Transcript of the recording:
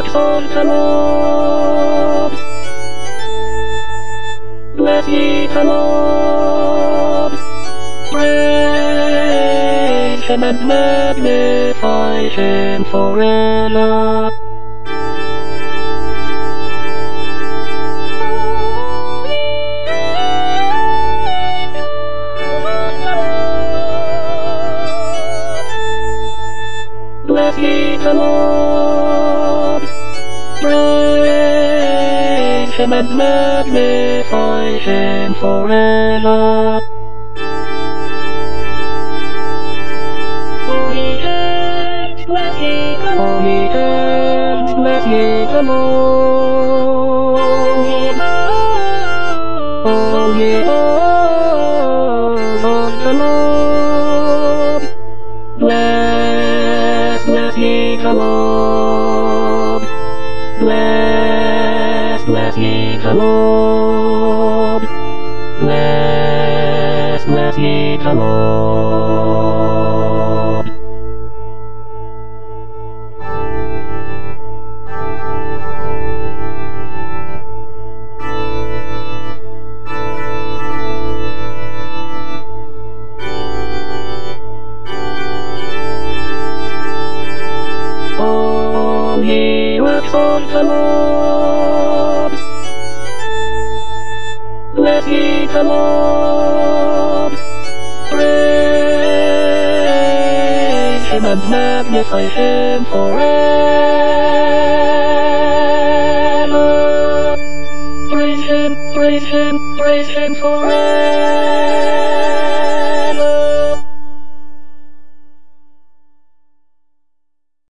exalt the Lord. Bless ye the Lord. Praise him and magnify him forever. Bless ye the Lord. Praise him and magnify him forever. For he has blessed ye the Lord. For he has blessed ye the Lord. For he has the Lord. Bless ye the Lord. Bless ye the Lord. Bless ye the Lord. All ye who exalt the Lord. Bless ye the Lord. Praise him and magnify him forever. Praise him forever.